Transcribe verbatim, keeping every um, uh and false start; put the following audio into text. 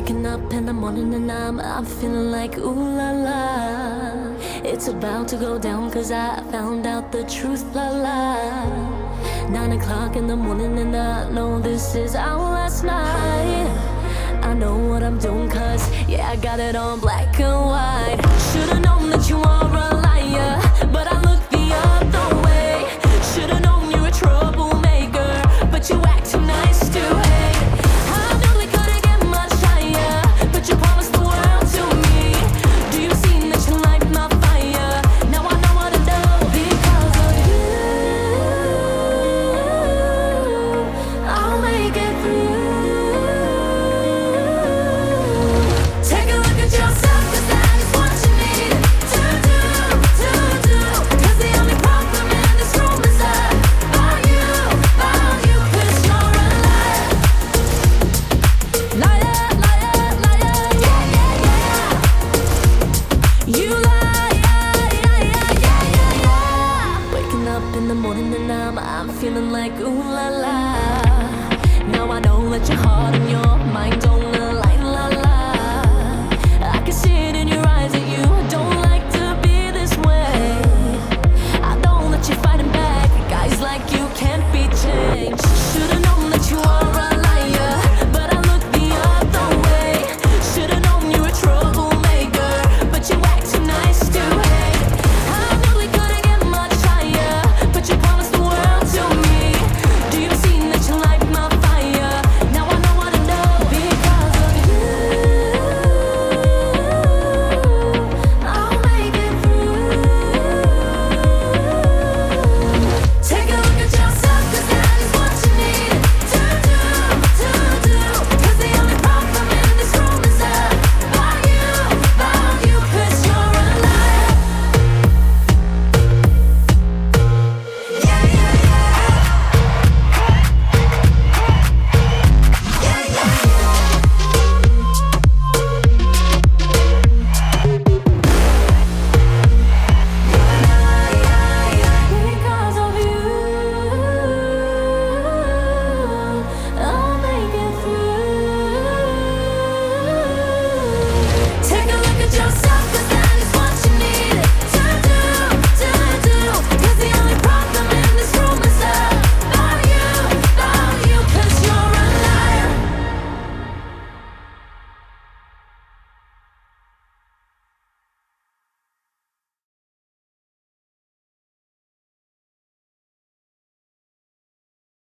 Waking up in the morning and I'm, I'm feeling like ooh la la. It's about to go down cause I found out the truth, la la. Nine o'clock in the morning and I know this is our last night. I know what I'm doing cause, yeah, I got it on black and white. Should've known that you are a liar, but I look the other way. Should've known you're a troublemaker, but you act too nice to hate. I knew we couldn't get much higher, but you promised the world to me. Do you see that you light my fire? Now I know what to do. Because of you, I'll make it through. Take a look at yourself, cause that is what you need to do, to do. Cause the only problem in this room is that about you, about you. Cause you're a liar, liar, liar, liar, yeah, yeah, yeah. You lie, yeah, yeah, yeah, yeah, yeah, yeah. Waking up in the morning and I'm, I'm feeling like ooh la la. Now I know that your heart and your mind don't lie.